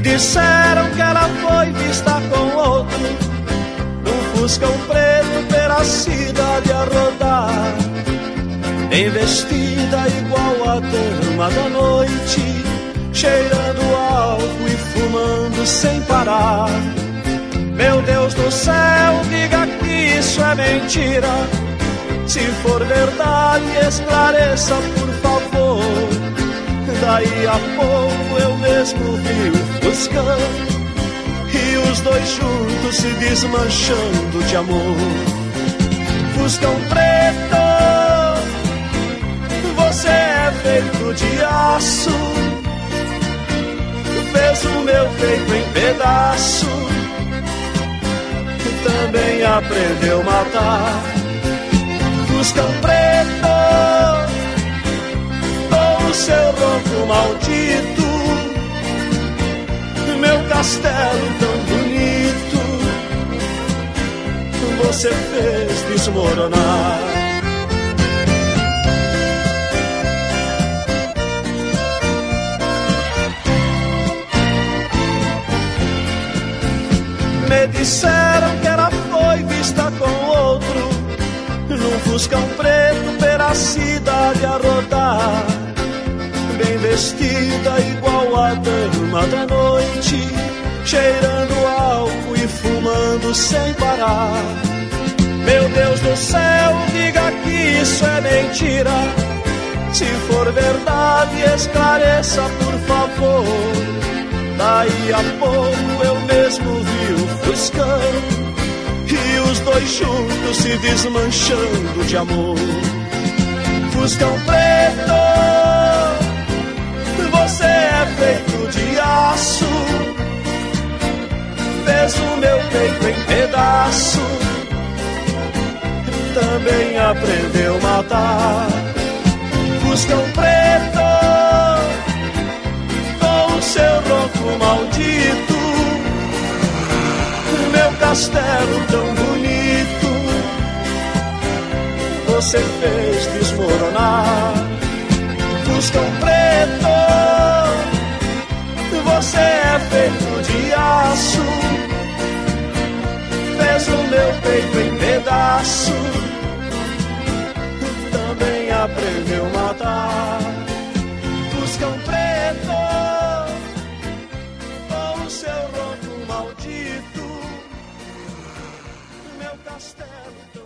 disseram que ela foi vista com outro, num fuscão preto pela cidade a rodar, bem vestida igual a dama da noite, cheirando álcool e fumando sem parar. Meu Deus do céu, diga que isso é mentira. Se for verdade, esclareça, por favor. Daí a pouco eu mesmo vi o fuscão e os dois juntos se desmanchando de amor. Fuscão preto, você é feito de aço, fez o meu peito em pedaço, também aprendeu a matar. Fuscão preto, com o seu ronco maldito, meu castelo tão bonito, você fez desmoronar. Me disseram que ela foi vista com outro, num fuscão preto pela cidade a rodar, bem vestida igual a dama da noite, cheirando álcool e fumando sem parar. Meu Deus do céu, diga que isso é mentira. Se for verdade, esclareça, por favor. Daí a pouco eu mesmo vi o fuscão e os dois juntos se desmanchando de amor. Fuscão preto, você é feito de aço, fez o meu peito em pedaço, também aprendeu a matar. Fuscão preto, com o seu ronco maldito, meu castelo tão bonito, você fez desmoronar. Fuscão preto, você é feito de aço, fez o meu peito em pedaço, também aprendeu a matar. Fuscão preto, com o seu ronco maldito, meu castelo tão